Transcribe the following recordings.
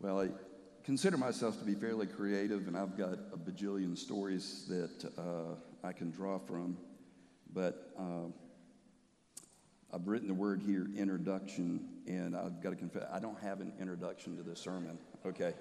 Well, I consider myself to be fairly creative, and I've got a bajillion stories that I can draw from. But I've written the word here, introduction, and I've got to confess, I don't have an introduction to this sermon, okay?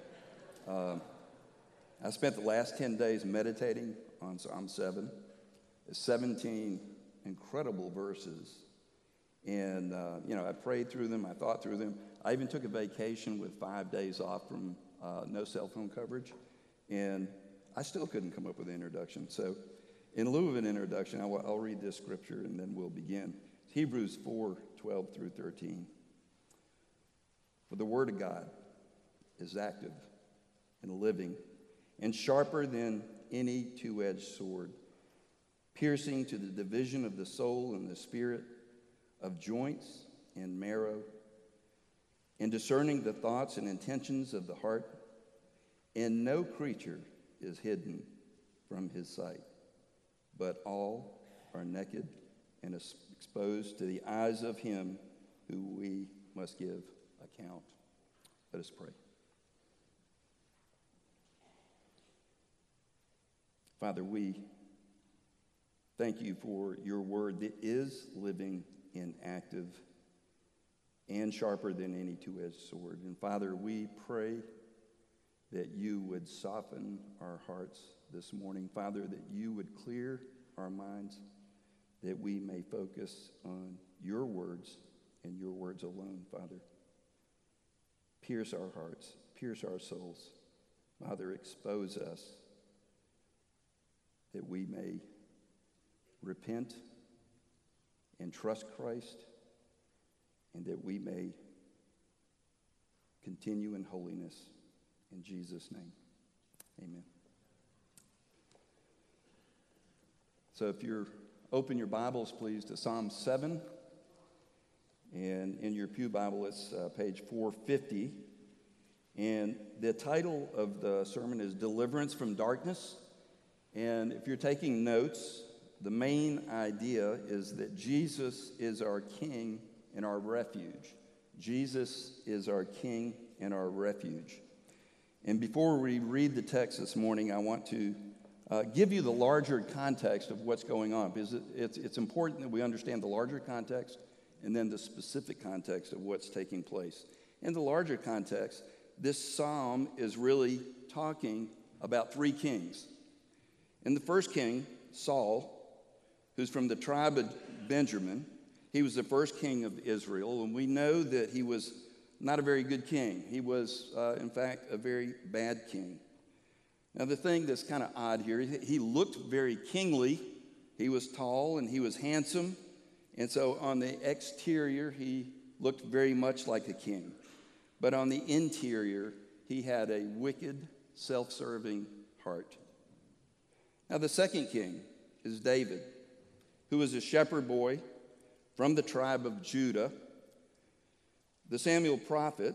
I spent the last 10 days meditating on Psalm 7. It's 17 incredible verses. And, I prayed through them, I thought through them. I even took a vacation with 5 days off from no cell phone coverage, and I still couldn't come up with an introduction. So in lieu of an introduction, I'll read this scripture, and then we'll begin. Hebrews 4:12 through 13. For the word of God is active and living and sharper than any two-edged sword, piercing to the division of the soul and the spirit, of joints and marrow, and discerning the thoughts and intentions of the heart. And no creature is hidden from his sight, but all are naked and exposed to the eyes of him who we must give account. Let us pray. Father, we thank you for your word that is living and active and sharper than any two-edged sword. And Father, we pray that you would soften our hearts this morning. Father, that you would clear our minds, that we may focus on your words and your words alone, Father. Pierce our hearts, pierce our souls. Father, expose us that we may repent and trust Christ, and that we may continue in holiness. In Jesus' name, amen. So if you're open your Bibles, please, to Psalm 7. And in your pew Bible, it's page 450. And the title of the sermon is Deliverance from Darkness. And if you're taking notes, the main idea is that Jesus is our King and our refuge. Jesus is our King and our refuge. And before we read the text this morning, I want to give you the larger context of what's going on, because it's important that we understand the larger context and then the specific context of what's taking place. In the larger context, this psalm is really talking about three kings. And the first king, Saul, who's from the tribe of Benjamin, he was the first king of Israel, and we know that he was not a very good king. He was, in fact, a very bad king. Now, the thing that's kind of odd here, he looked very kingly. He was tall and he was handsome, and so on the exterior, he looked very much like a king. But on the interior, he had a wicked, self-serving heart. Now, the second king is David, who was a shepherd boy from the tribe of Judah. The Samuel prophet,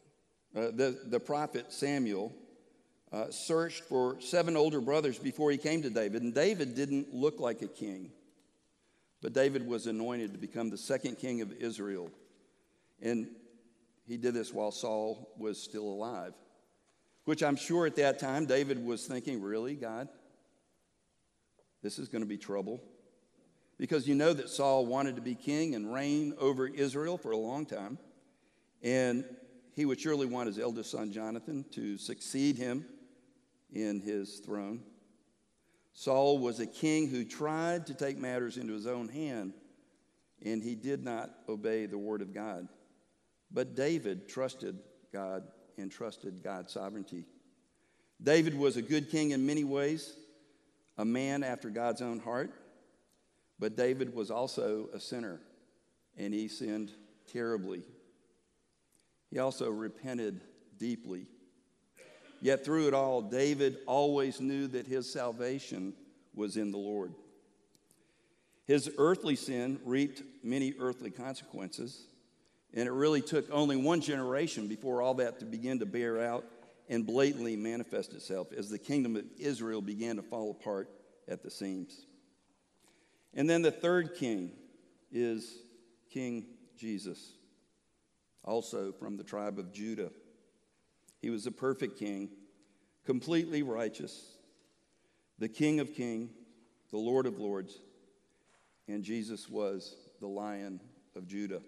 the prophet Samuel, searched for 7 older brothers before he came to David. And David didn't look like a king, but David was anointed to become the second king of Israel. And he did this while Saul was still alive, which I'm sure at that time David was thinking, really, God? This is going to be trouble. Because you know that Saul wanted to be king and reign over Israel for a long time. And he would surely want his eldest son, Jonathan, to succeed him in his throne. Saul was a king who tried to take matters into his own hand, and he did not obey the word of God. But David trusted God and trusted God's sovereignty. David was a good king in many ways, a man after God's own heart. But David was also a sinner, and he sinned terribly. He also repented deeply. Yet through it all, David always knew that his salvation was in the Lord. His earthly sin reaped many earthly consequences, and it really took only one generation before all that to begin to bear out and blatantly manifest itself as the kingdom of Israel began to fall apart at the seams. And then the third king is King Jesus, also from the tribe of Judah. He was a perfect king, completely righteous, the King of kings, the Lord of lords, and Jesus was the Lion of Judah.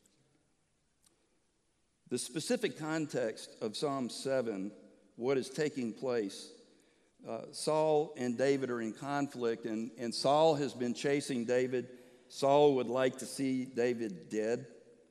The specific context of Psalm 7, what is taking place, Saul and David are in conflict, and Saul has been chasing David. Saul would like to see David dead.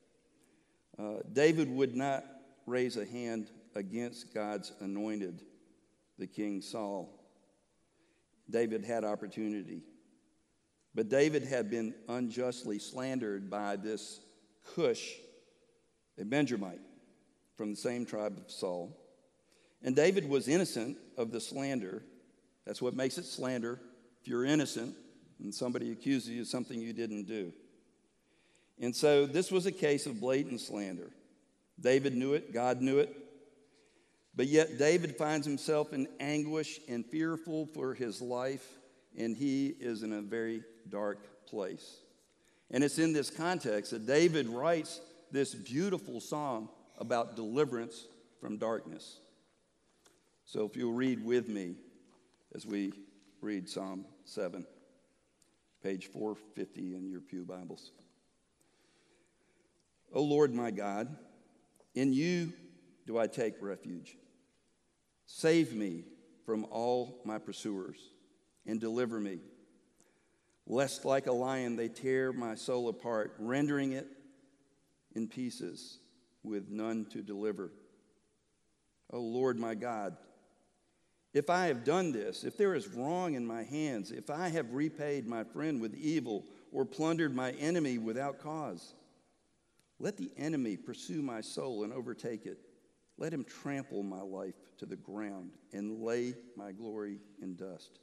David would not raise a hand against God's anointed, the King Saul. David had opportunity. But David had been unjustly slandered by this Cush, a Benjamite from the same tribe of Saul. And David was innocent of the slander. That's what makes it slander. If you're innocent and somebody accuses you of something you didn't do. And so this was a case of blatant slander. David knew it. God knew it. But yet David finds himself in anguish and fearful for his life, and he is in a very dark place. And it's in this context that David writes this beautiful song about deliverance from darkness. So if you'll read with me as we read Psalm 7, page 450 in your pew Bibles. O Lord my God, in you do I take refuge. Save me from all my pursuers and deliver me, lest like a lion they tear my soul apart, rendering it in pieces with none to deliver. O Lord my God, if I have done this, if there is wrong in my hands, if I have repaid my friend with evil or plundered my enemy without cause, let the enemy pursue my soul and overtake it. Let him trample my life to the ground and lay my glory in dust.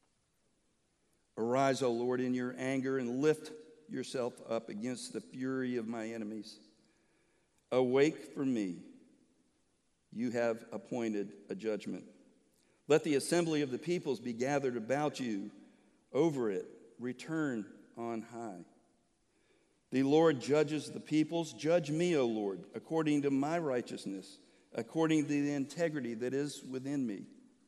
Arise, O Lord, in your anger and lift yourself up against the fury of my enemies. Awake for me. You have appointed a judgment. Let the assembly of the peoples be gathered about you. Over it, return on high. The Lord judges the peoples. Judge me, O Lord, according to my righteousness, according to the integrity that is within me.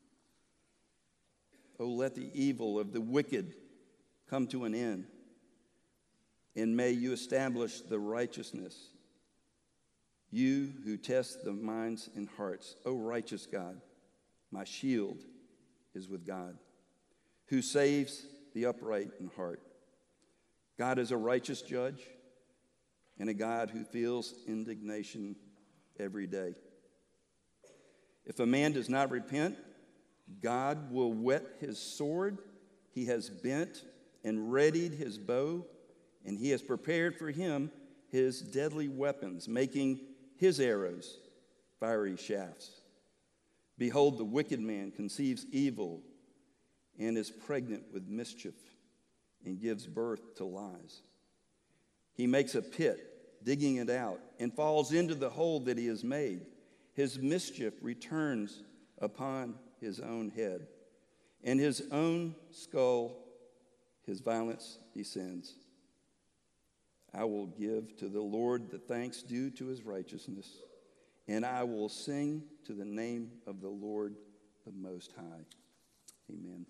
O let the evil of the wicked come to an end, and may you establish the righteousness. You who test the minds and hearts, O righteous God, my shield is with God, who saves the upright in heart. God is a righteous judge and a God who feels indignation every day. If a man does not repent, God will whet his sword. He has bent and readied his bow, and he has prepared for him his deadly weapons, making his arrows fiery shafts. Behold, the wicked man conceives evil and is pregnant with mischief and gives birth to lies. He makes a pit, digging it out, and falls into the hole that he has made. His mischief returns upon his own head, and his own skull his violence descends. I will give to the Lord the thanks due to his righteousness, and I will sing to the name of the Lord the Most High. Amen.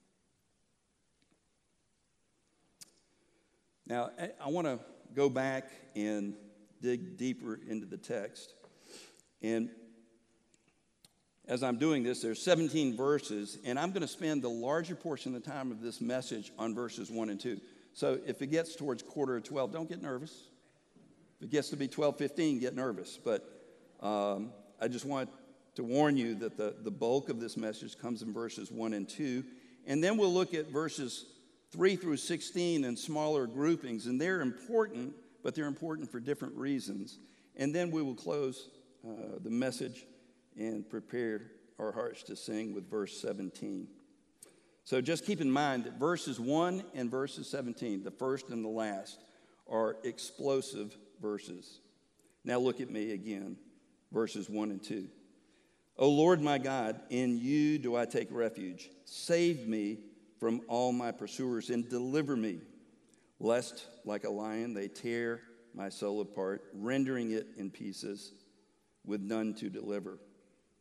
Now, I want to go back and dig deeper into the text. And as I'm doing this, there's 17 verses, and I'm going to spend the larger portion of the time of this message on verses 1 and 2. So if it gets towards quarter of 12, don't get nervous. If it gets to be 12:15, get nervous. But I just want to warn you that the bulk of this message comes in verses 1 and 2. And then we'll look at verses 3 through 16 in smaller groupings. And they're important, but they're important for different reasons. And then we will close the message and prepare our hearts to sing with verse 17. So just keep in mind that verses 1 and verses 17, the first and the last, are explosive verses. Now look at me again, verses 1 and 2. O Lord my God, in you do I take refuge. Save me from all my pursuers and deliver me, lest like a lion they tear my soul apart, rendering it in pieces with none to deliver.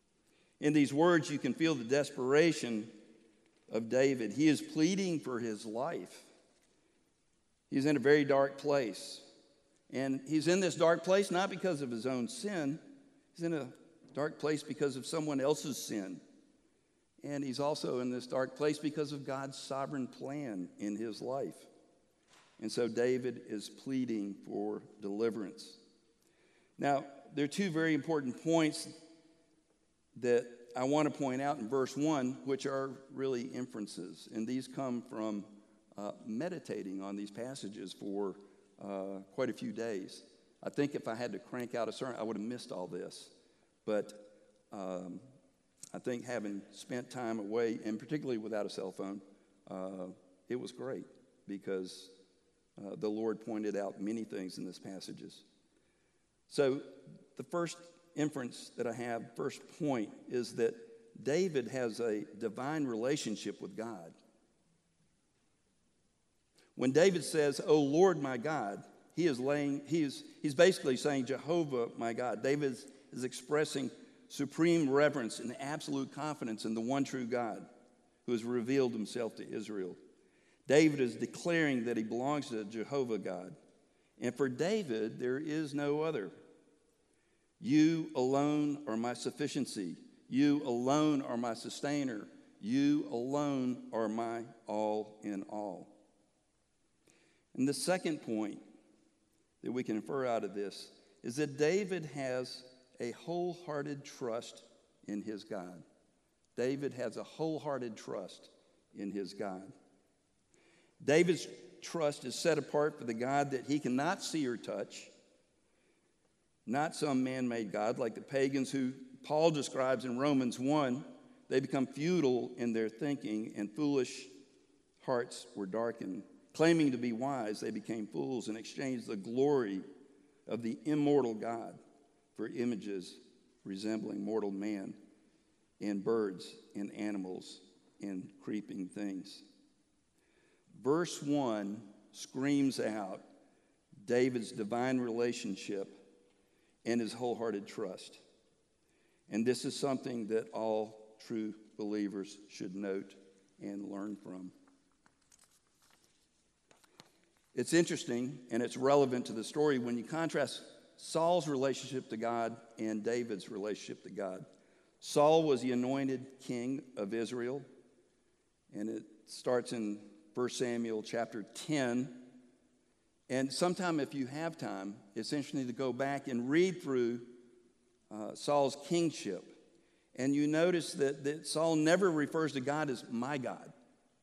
In these words, you can feel the desperation of David. He is pleading for his life. He's in a very dark place. And he's in this dark place not because of his own sin. He's in a dark place because of someone else's sin. And he's also in this dark place because of God's sovereign plan in his life. And so David is pleading for deliverance. Now, there are two very important points that I want to point out in verse 1, which are really inferences. And these come from meditating on these passages for quite a few days. I think if I had to crank out a sermon, I would have missed all this. But I think having spent time away, and particularly without a cell phone, it was great because the Lord pointed out many things in these passages. So the first inference that I have, first point, is that David has a divine relationship with God. When David says, "Oh Lord my God," he's basically saying, "Jehovah my God." David is expressing supreme reverence and absolute confidence in the one true God who has revealed himself to Israel. David is declaring that he belongs to Jehovah God. And for David, there is no other. You alone are my sufficiency. You alone are my sustainer. You alone are my all in all. And the second point that we can infer out of this is that David has a wholehearted trust in his God. David has a wholehearted trust in his God. David's trust is set apart for the God that he cannot see or touch, not some man-made God like the pagans who Paul describes in Romans 1. They become futile in their thinking, and foolish hearts were darkened. Claiming to be wise, they became fools and exchanged the glory of the immortal God for images resembling mortal man and birds and animals and creeping things. Verse 1 screams out David's divine relationship and his wholehearted trust. And this is something that all true believers should note and learn from. It's interesting and it's relevant to the story when you contrast Saul's relationship to God and David's relationship to God. Saul was the anointed king of Israel, and it starts in 1 Samuel chapter 10. And sometime if you have time, it's interesting to go back and read through Saul's kingship. And you notice that Saul never refers to God as my God.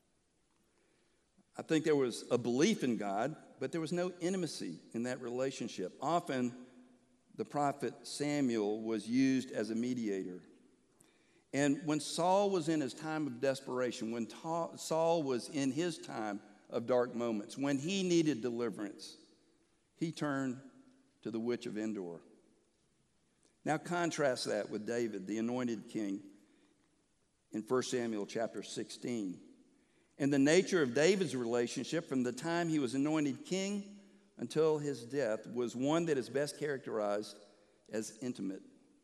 I think there was a belief in God, but there was no intimacy in that relationship. Often, the prophet Samuel was used as a mediator. And when Saul was in his time of desperation, when Saul was in his time of dark moments, when he needed deliverance, he turned to the witch of Endor. Now contrast that with David, the anointed king, in 1 Samuel chapter 16. And the nature of David's relationship from the time he was anointed king until his death was one that is best characterized as intimate.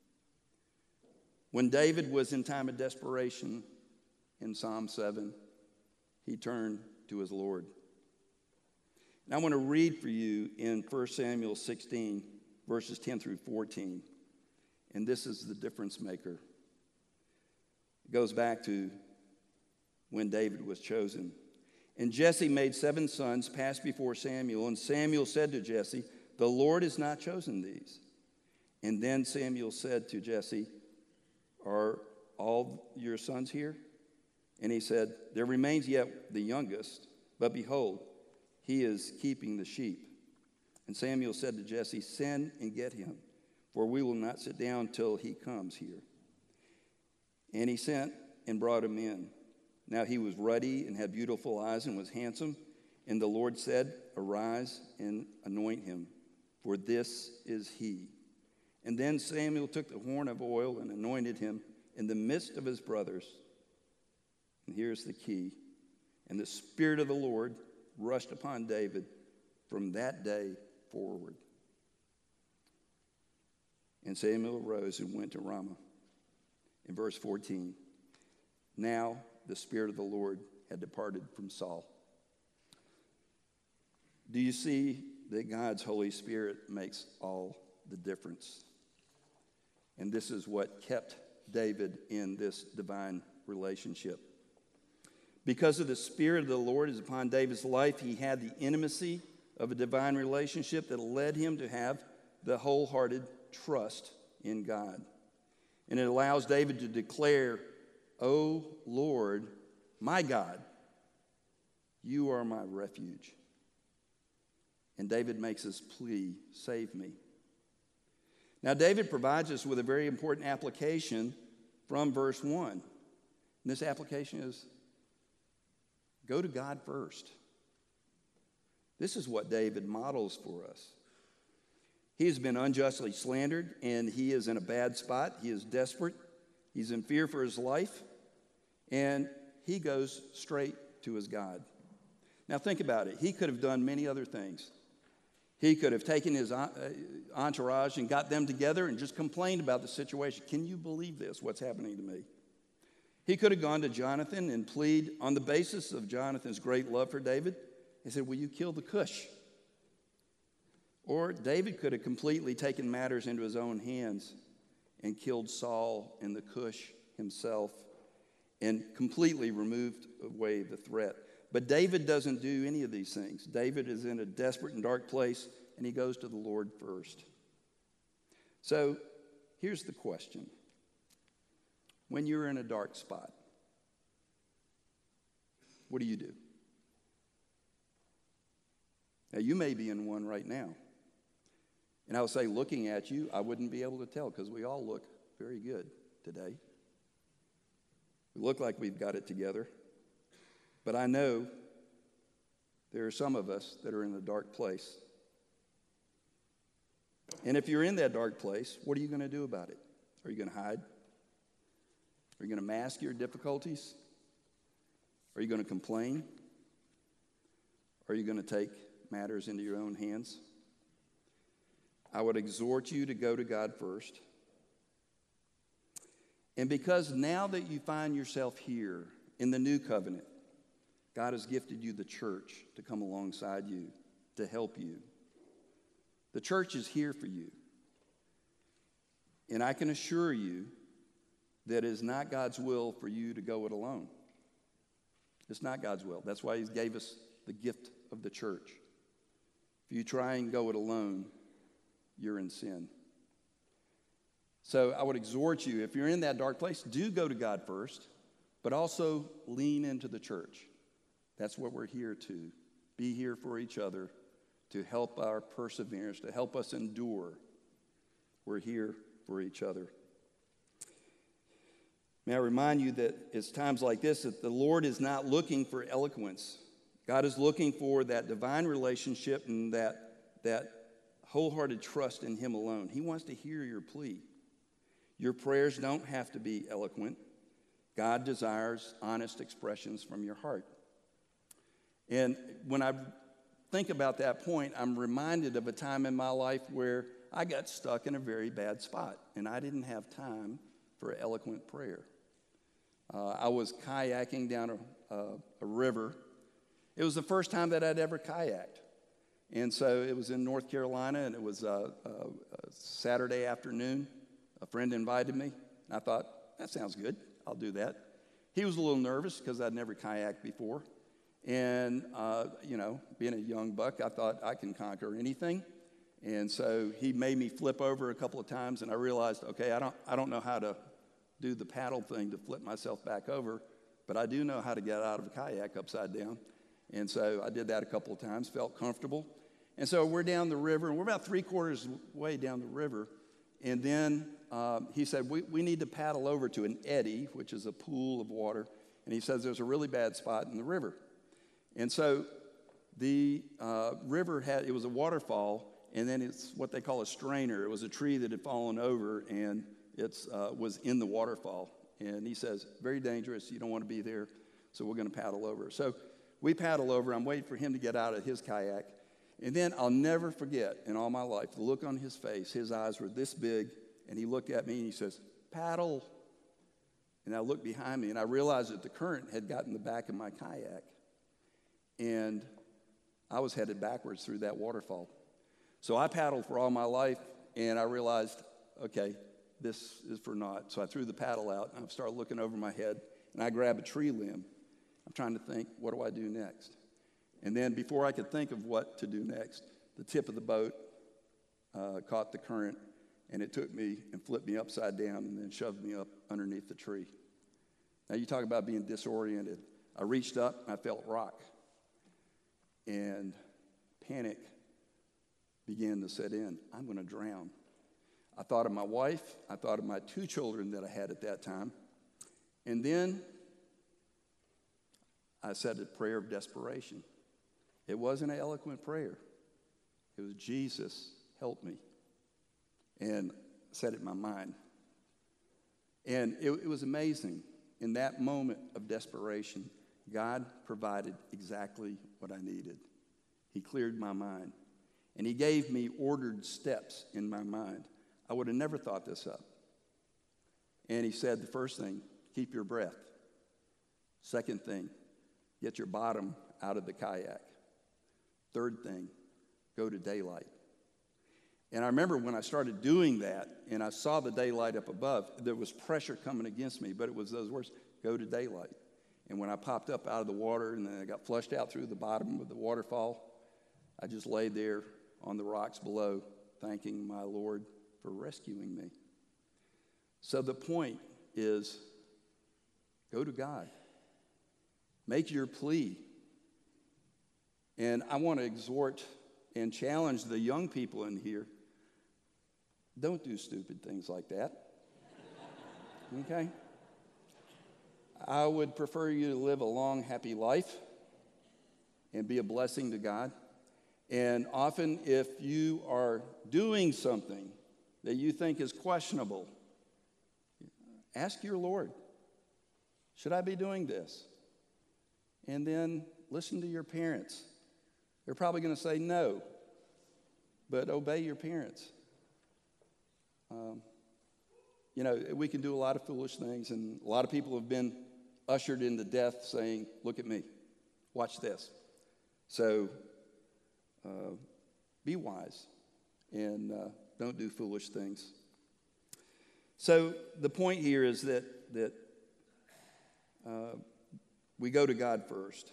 When David was in time of desperation in Psalm 7, he turned to his Lord. And I want to read for you in 1 Samuel 16, verses 10 through 14. And this is the difference maker. It goes back to when David was chosen. And Jesse made 7 sons pass before Samuel, and Samuel said to Jesse, "The Lord has not chosen these." And then Samuel said to Jesse, "Are all your sons here?" And he said, "There remains yet the youngest, but behold, he is keeping the sheep." And Samuel said to Jesse, "Send and get him, for we will not sit down till he comes here." And he sent and brought him in. Now he was ruddy and had beautiful eyes and was handsome. And the Lord said, "Arise and anoint him, for this is he." And then Samuel took the horn of oil and anointed him in the midst of his brothers. And here's the key. And the Spirit of the Lord rushed upon David from that day forward. And Samuel arose and went to Ramah. In verse 14, now the Spirit of the Lord had departed from Saul. Do you see that God's Holy Spirit makes all the difference? And this is what kept David in this divine relationship. Because of the Spirit of the Lord is upon David's life, he had the intimacy of a divine relationship that led him to have the wholehearted trust in God. And it allows David to declare, "O Lord, my God, you are my refuge." And David makes his plea, "Save me." Now, David provides us with a very important application from verse 1. And this application is, go to God first. This is what David models for us. He has been unjustly slandered, and he is in a bad spot. He is desperate. He's in fear for his life, and he goes straight to his God. Now, think about it. He could have done many other things. He could have taken his entourage and got them together and just complained about the situation. Can you believe this, what's happening to me? He could have gone to Jonathan and plead on the basis of Jonathan's great love for David. He said, will you kill the Cush? Or David could have completely taken matters into his own hands and killed Saul and the Cush himself and completely removed away the threat. But David doesn't do any of these things. David is in a desperate and dark place, and he goes to the Lord first. So here's the question. When you're in a dark spot, what do you do? Now, you may be in one right now. And I would say, looking at you, I wouldn't be able to tell because we all look very good today. We look like we've got it together. But I know there are some of us that are in a dark place. And if you're in that dark place, what are you going to do about it? Are you going to hide? Are you going to mask your difficulties? Are you going to complain? Are you going to take matters into your own hands? I would exhort you to go to God first. And because now that you find yourself here in the new covenant, God has gifted you the church to come alongside you, to help you. The church is here for you. And I can assure you that it is not God's will for you to go it alone. It's not God's will. That's why He gave us the gift of the church. If you try and go it alone, you're in sin. So I would exhort you, if you're in that dark place, do go to God first, but also lean into the church. That's what we're here to. Be here for each other, to help our perseverance, to help us endure. We're here for each other. May I remind you that it's times like this that the Lord is not looking for eloquence. God is looking for that divine relationship and that wholehearted trust in Him alone. He wants to hear your plea. Your prayers don't have to be eloquent. God desires honest expressions from your heart. And when I think about that point, I'm reminded of a time in my life where I got stuck in a very bad spot, and I didn't have time for eloquent prayer. I was kayaking down a river. It was the first time that I'd ever kayaked. And so it was in North Carolina, and it was a Saturday afternoon. A friend invited me, and I thought, that sounds good. I'll do that. He was a little nervous because I'd never kayaked before. And, being a young buck, I thought I can conquer anything. And so he made me flip over a couple of times, and I realized, okay, I don't know how to do the paddle thing to flip myself back over, but I do know how to get out of a kayak upside down. And so I did that a couple of times, felt comfortable. And so we're down the river, and we're about 3/4 way down the river. And then he said, we need to paddle over to an eddy, which is a pool of water. And he says there's a really bad spot in the river. And so the river it was a waterfall, and then it's what they call a strainer. It was a tree that had fallen over, and it was in the waterfall. And he says, very dangerous. You don't want to be there, so we're going to paddle over. So we paddle over. I'm waiting for him to get out of his kayak. And then I'll never forget in all my life the look on his face. His eyes were this big, and he looked at me, and he says, paddle. And I looked behind me, and I realized that the current had gotten the back of my kayak. And I was headed backwards through that waterfall. So I paddled for all my life, and I realized, okay, this is for naught. So I threw the paddle out, and I started looking over my head, and I grabbed a tree limb. I'm trying to think, what do I do next? And then before I could think of what to do next, the tip of the boat caught the current, and it took me and flipped me upside down and then shoved me up underneath the tree. Now, you talk about being disoriented. I reached up, and I felt rock, and panic began to set in. I'm going to drown. I thought of my wife. I thought of my 2 children that I had at that time. And then I said a prayer of desperation. It wasn't an eloquent prayer. It was, Jesus, help me. And I said it in my mind. And it was amazing. In that moment of desperation, God provided exactly what I needed. He cleared my mind. And he gave me ordered steps in my mind. I would have never thought this up. And he said, the first thing, keep your breath. Second thing, get your bottom out of the kayak. Third thing, go to daylight. And I remember when I started doing that and I saw the daylight up above, there was pressure coming against me, but it was those words, go to daylight. And when I popped up out of the water and then I got flushed out through the bottom of the waterfall, I just laid there on the rocks below, thanking my Lord for rescuing me. So the point is, go to God. Make your plea. And I want to exhort and challenge the young people in here. Don't do stupid things like that. Okay? I would prefer you to live a long, happy life and be a blessing to God. And often if you are doing something that you think is questionable, ask your Lord, should I be doing this? And then listen to your parents. They're probably going to say no, but obey your parents. We can do a lot of foolish things, and a lot of people have been ushered into death saying, look at me, watch this. So be wise and don't do foolish things. So the point here is that we go to God first.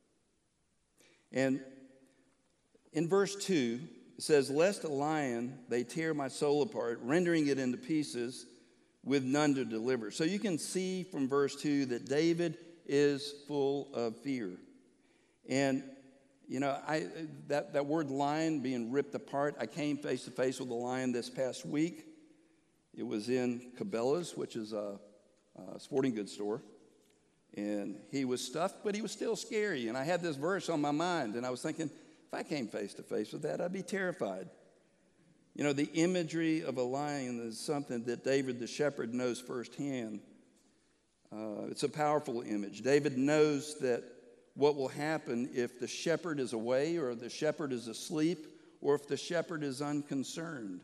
And in verse 2, it says, lest a lion, they tear my soul apart, rendering it into pieces with none to deliver. So you can see from verse 2 that David is full of fear. And, that word lion being ripped apart, I came face to face with a lion this past week. It was in Cabela's, which is a sporting goods store. And he was stuffed, but he was still scary. And I had this verse on my mind, and I was thinking, if I came face to face with that, I'd be terrified. The imagery of a lion is something that David the shepherd knows firsthand. It's a powerful image. David knows that what will happen if the shepherd is away or the shepherd is asleep or if the shepherd is unconcerned.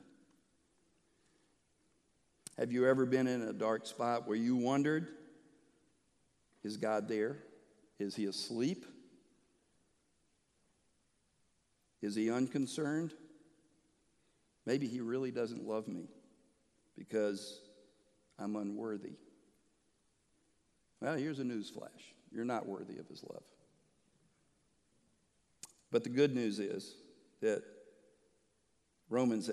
Have you ever been in a dark spot where you wondered, is God there? Is he asleep? Is he unconcerned? Maybe he really doesn't love me because I'm unworthy. Well, here's a news flash. You're not worthy of his love. But the good news is that Romans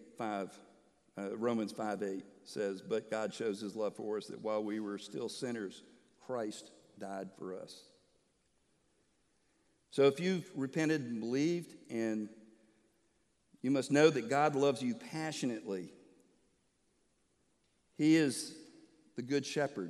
5:8 says, but God shows his love for us that while we were still sinners, Christ died for us. So if you've repented and believed, and you must know that God loves you passionately. He is the good shepherd,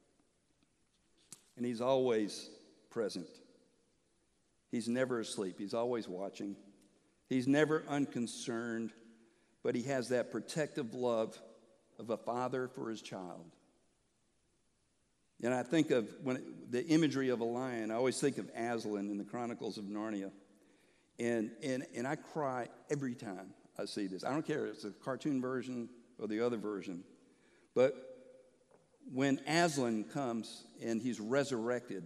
and he's always present. He's never asleep. He's always watching. He's never unconcerned, but he has that protective love of a father for his child. And I think of the imagery of a lion, I always think of Aslan in the Chronicles of Narnia. And I cry every time I see this. I don't care if it's a cartoon version or the other version. But when Aslan comes and he's resurrected,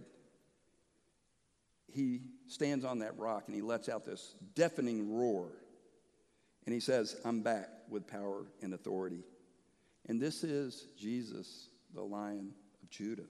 he stands on that rock and he lets out this deafening roar. And he says, I'm back with power and authority. And this is Jesus, the Lion of Judah.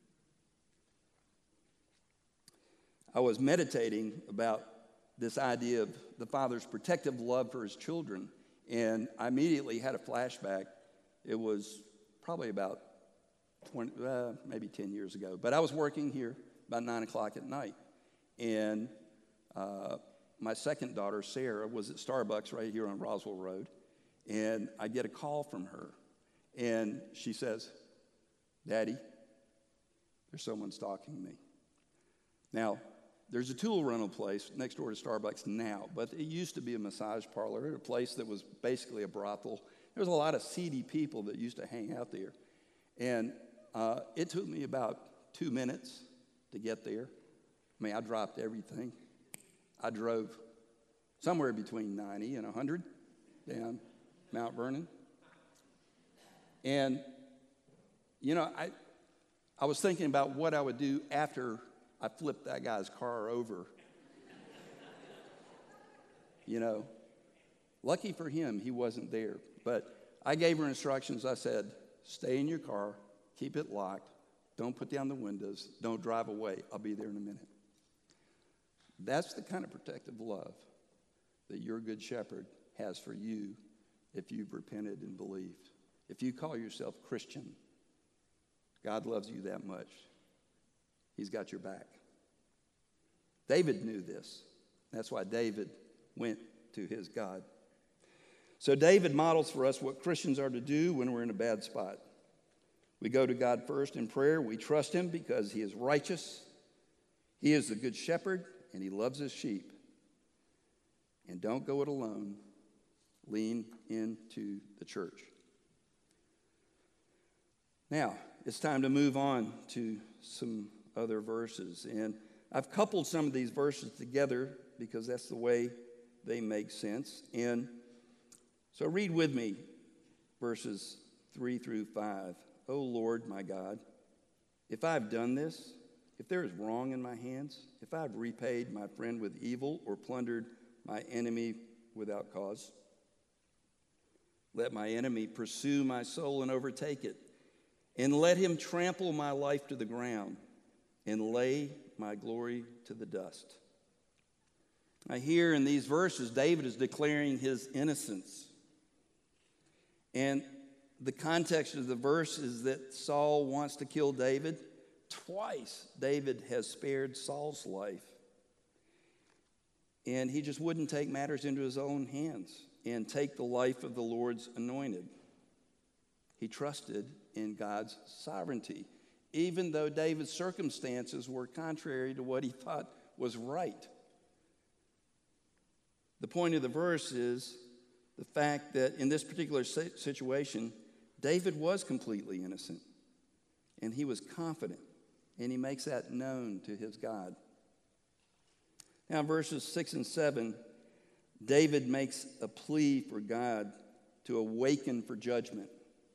I was meditating about this idea of the Father's protective love for his children, and I immediately had a flashback. It was probably about 20, maybe 10 years ago, but I was working here about 9 o'clock at night, and my second daughter, Sarah, was at Starbucks right here on Roswell Road, and I get a call from her, and she says, Daddy, there's someone stalking me. Now, there's a tool rental place next door to Starbucks now, but it used to be a massage parlor, a place that was basically a brothel. There was a lot of seedy people that used to hang out there. And it took me about 2 minutes to get there. I mean, I dropped everything. I drove somewhere between 90 and 100 down Mount Vernon. And, you know, I was thinking about what I would do after I flipped that guy's car over. You know, lucky for him, he wasn't there. But I gave her instructions. I said, stay in your car, keep it locked, don't put down the windows, don't drive away. I'll be there in a minute. That's the kind of protective love that your good shepherd has for you if you've repented and believed. If you call yourself Christian, God loves you that much. He's got your back. David knew this. That's why David went to his God. So David models for us what Christians are to do when we're in a bad spot. We go to God first in prayer. We trust him because he is righteous. He is the good shepherd, and he loves his sheep. And don't go it alone. Lean into the church. Now, it's time to move on to some other verses. And I've coupled some of these verses together because that's the way they make sense. And so read with me verses 3 through 5. O Lord, my God, if I've done this, if there is wrong in my hands, if I've repaid my friend with evil or plundered my enemy without cause, let my enemy pursue my soul and overtake it, and let him trample my life to the ground and lay my glory to the dust. Now, here in these verses, David is declaring his innocence. And the context of the verse is that Saul wants to kill David. Twice, David has spared Saul's life. And he just wouldn't take matters into his own hands and take the life of the Lord's anointed. He trusted in God's sovereignty, even though David's circumstances were contrary to what he thought was right. The point of the verse is the fact that in this particular situation, David was completely innocent, and he was confident, and he makes that known to his God. Now, in verses 6 and 7, David makes a plea for God to awaken for judgment.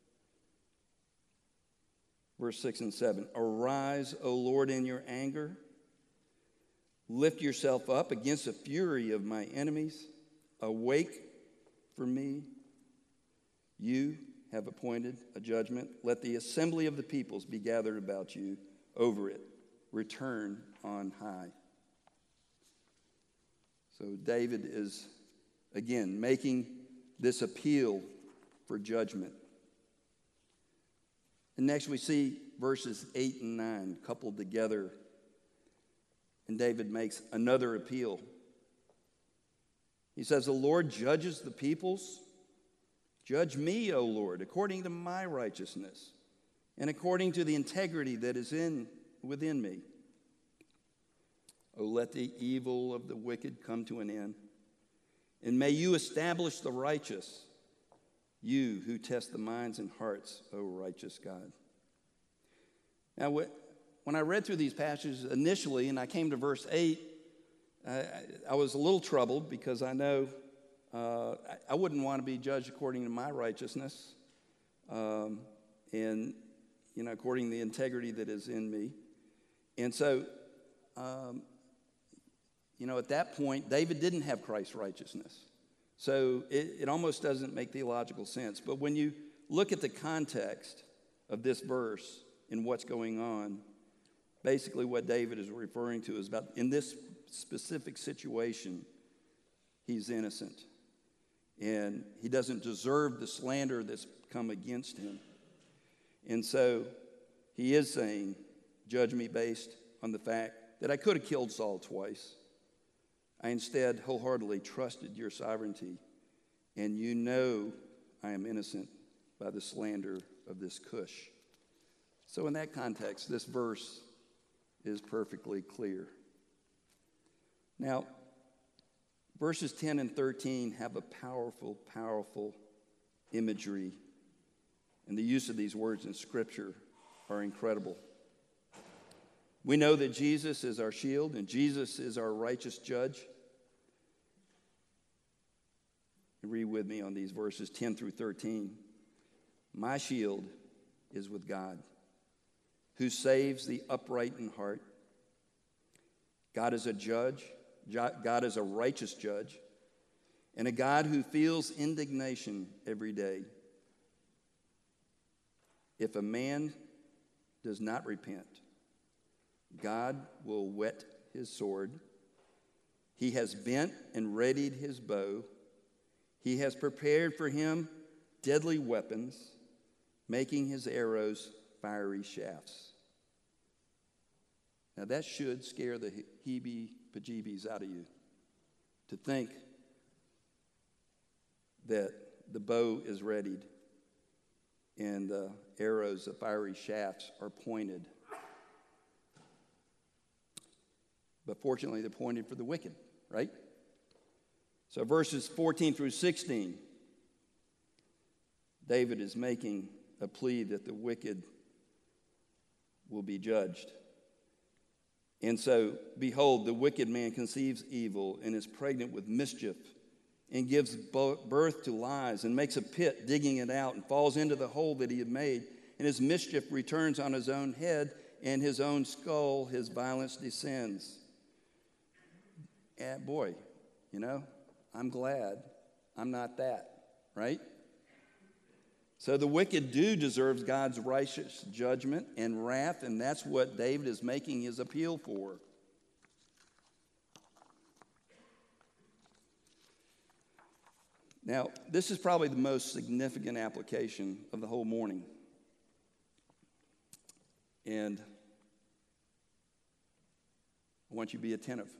Verse 6 and 7, arise, O Lord, in your anger. Lift yourself up against the fury of my enemies. Awake for me. You have appointed a judgment. Let the assembly of the peoples be gathered about you over it. Return on high. So David is, again, making this appeal for judgment. And next we see verses 8 and 9 coupled together. And David makes another appeal. He says, the Lord judges the peoples. Judge me, O Lord, according to my righteousness and according to the integrity that is within me. O let the evil of the wicked come to an end. And may you establish the righteous, you who test the minds and hearts, O righteous God. Now, when I read through these passages initially and I came to verse 8, I was a little troubled because I know I wouldn't want to be judged according to my righteousness. And, according to the integrity that is in me. And so, at that point, David didn't have Christ's righteousness. So it almost doesn't make theological sense. But when you look at the context of this verse and what's going on, basically what David is referring to is about, in this specific situation, he's innocent. And he doesn't deserve the slander that's come against him. And so he is saying, judge me based on the fact that I could have killed Saul twice. I instead wholeheartedly trusted your sovereignty, and you know I am innocent by the slander of this Cush. So in that context, this verse is perfectly clear. Now, verses 10 and 13 have a powerful, powerful imagery, and the use of these words in Scripture are incredible. We know that Jesus is our shield and Jesus is our righteous judge. Read with me on these verses 10 through 13. My shield is with God, who saves the upright in heart. God is a judge. God is a righteous judge, and a God who feels indignation every day. If a man does not repent, God will whet his sword. He has bent and readied his bow. He has prepared for him deadly weapons, making his arrows fiery shafts. Now that should scare the heebie-pajeebies out of you, to think that the bow is readied and the arrows, the fiery shafts, are pointed. But fortunately, they're pointed for the wicked, right? So verses 14 through 16, David is making a plea that the wicked will be judged. And so, behold, the wicked man conceives evil and is pregnant with mischief and gives birth to lies and makes a pit, digging it out, and falls into the hole that he had made. And his mischief returns on his own head, and his own skull his violence descends. And boy, I'm glad I'm not that, right? So the wicked deserves God's righteous judgment and wrath, and that's what David is making his appeal for. Now, this is probably the most significant application of the whole morning. And I want you to be attentive.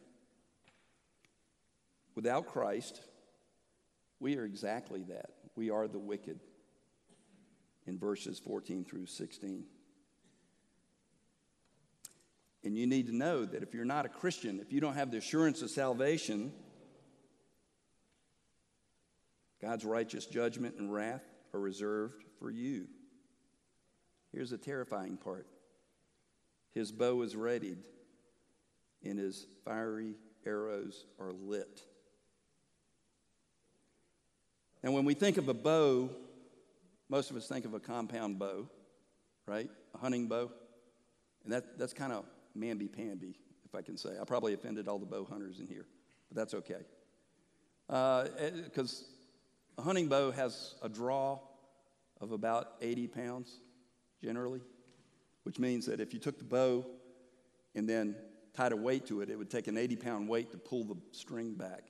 Without Christ, we are exactly that. We are the wicked in verses 14 through 16. And you need to know that if you're not a Christian, if you don't have the assurance of salvation, God's righteous judgment and wrath are reserved for you. Here's the terrifying part. His bow is readied, and his fiery arrows are lit. And when we think of a bow, most of us think of a compound bow, right? A hunting bow. And that's kind of mamby-pamby, if I can say. I probably offended all the bow hunters in here, but that's okay. Because a hunting bow has a draw of about 80 pounds, generally, which means that if you took the bow and then tied a weight to it, it would take an 80-pound weight to pull the string back.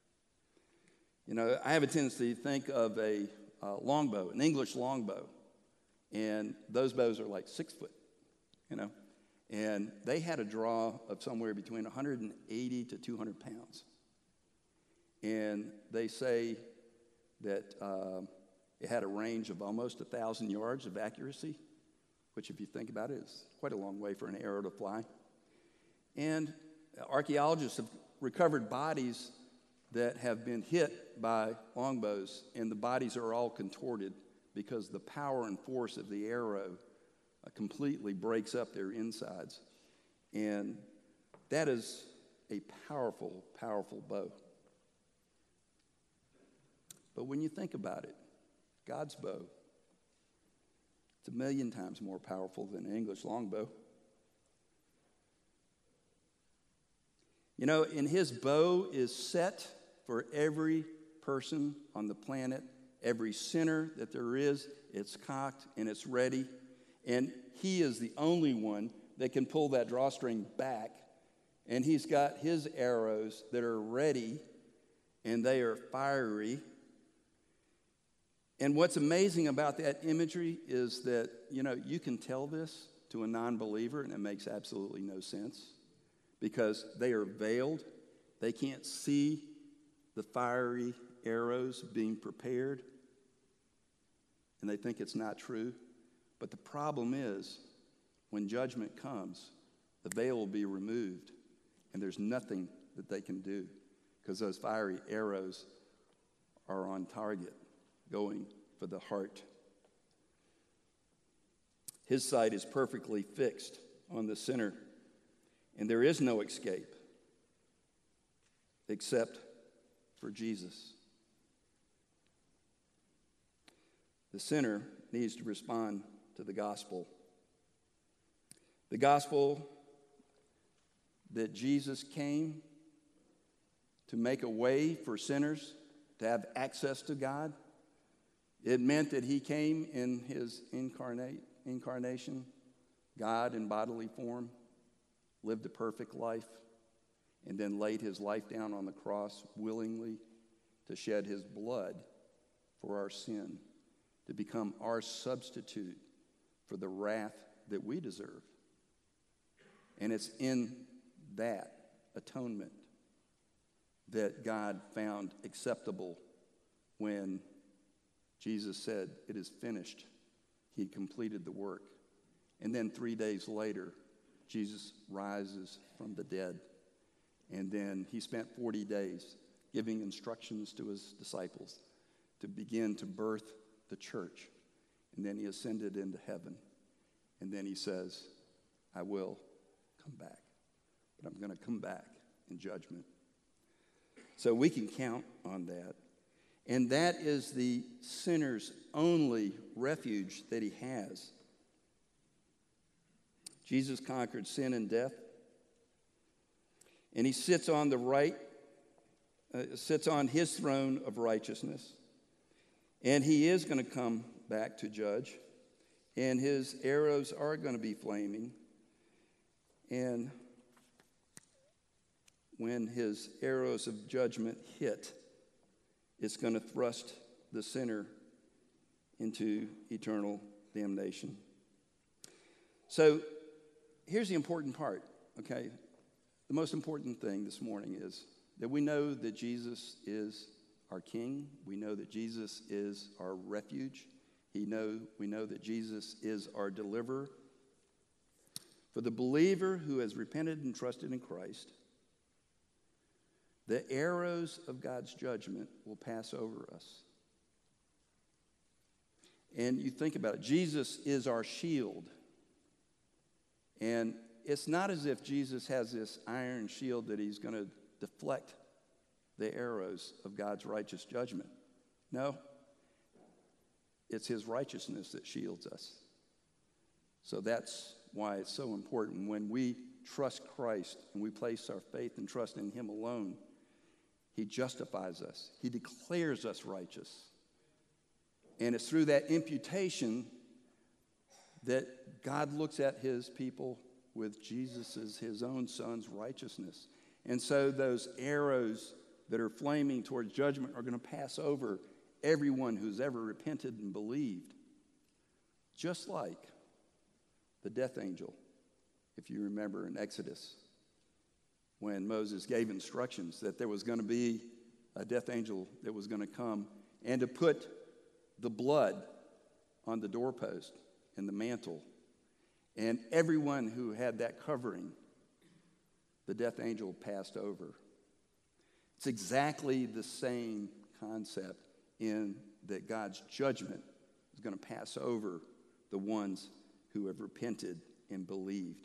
I have a tendency to think of a longbow, an English longbow, and those bows are like 6 foot, and they had a draw of somewhere between 180 to 200 pounds. And they say that it had a range of almost 1,000 yards of accuracy, which if you think about it is quite a long way for an arrow to fly. And archaeologists have recovered bodies that have been hit by longbows, and the bodies are all contorted because the power and force of the arrow completely breaks up their insides. And that is a powerful, powerful bow. But when you think about it, God's bow, It's 1,000,000 times more powerful than an English longbow. You know, and his bow is set for every person on the planet, every sinner that there is. It's cocked and it's ready. And he is the only one that can pull that drawstring back. And he's got his arrows that are ready, and they are fiery. And what's amazing about that imagery is that, you know, you can tell this to a non-believer, and it makes absolutely no sense because they are veiled. They can't see the fiery arrows being prepared, and they think it's not true. But the problem is, when judgment comes, the veil will be removed, and there's nothing that they can do because those fiery arrows are on target, going for the heart. His sight is perfectly fixed on the sinner, and there is no escape except for Jesus. The sinner needs to respond to the gospel. The gospel that Jesus came to make a way for sinners to have access to God. It meant that he came in his incarnation, God in bodily form, lived a perfect life, and then laid his life down on the cross willingly to shed his blood for our sin, to become our substitute for the wrath that we deserve. And it's in that atonement that God found acceptable when Jesus said, "It is finished." He completed the work. And then 3 days later, Jesus rises from the dead. And then he spent 40 days giving instructions to his disciples to begin to birth the church. And then he ascended into heaven. And then he says, "I will come back. But I'm going to come back in judgment." So we can count on that. And that is the sinner's only refuge that he has. Jesus conquered sin and death. And he sits on his throne of righteousness. And he is going to come back to judge. And his arrows are going to be flaming. And when his arrows of judgment hit, it's going to thrust the sinner into eternal damnation. So here's the important part, okay? The most important thing this morning is that we know that Jesus is our King. We know that Jesus is our refuge. We know that Jesus is our deliverer. For the believer who has repented and trusted in Christ, the arrows of God's judgment will pass over us. And you think about it, Jesus is our shield. And it's not as if Jesus has this iron shield that he's going to deflect the arrows of God's righteous judgment. No, it's his righteousness that shields us. So that's why it's so important when we trust Christ and we place our faith and trust in him alone. He justifies us. He declares us righteous. And it's through that imputation that God looks at his people with Jesus as his own son's righteousness. And so those arrows that are flaming towards judgment are going to pass over everyone who's ever repented and believed. Just like the death angel, if you remember in Exodus, when Moses gave instructions that there was going to be a death angel that was going to come and to put the blood on the doorpost and the mantle. And everyone who had that covering, the death angel passed over. It's exactly the same concept in that God's judgment is going to pass over the ones who have repented and believed.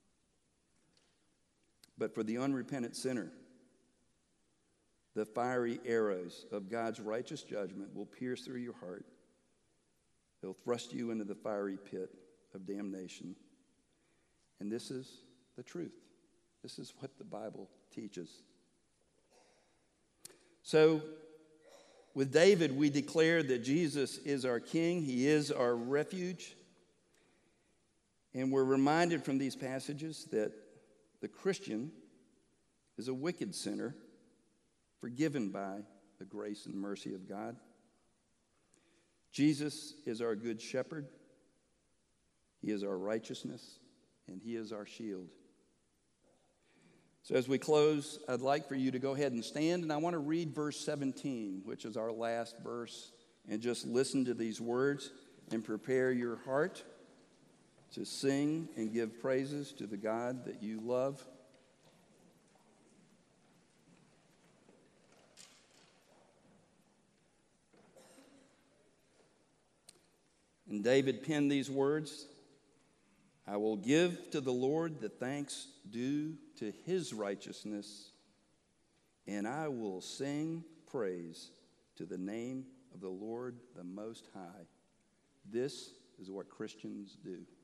But for the unrepentant sinner, the fiery arrows of God's righteous judgment will pierce through your heart, He'll thrust you into the fiery pit of damnation. And this is the truth. This is what the Bible teaches. So, with David, we declare that Jesus is our King. He is our refuge. And we're reminded from these passages that the Christian is a wicked sinner, forgiven by the grace and mercy of God. Jesus is our good shepherd. He is our righteousness, and he is our shield. So as we close, I'd like for you to go ahead and stand, and I want to read verse 17, which is our last verse, and just listen to these words and prepare your heart to sing and give praises to the God that you love. And David penned these words, I will give to the Lord the thanks due to his righteousness, and I will sing praise to the name of the Lord the Most High. This is what Christians do.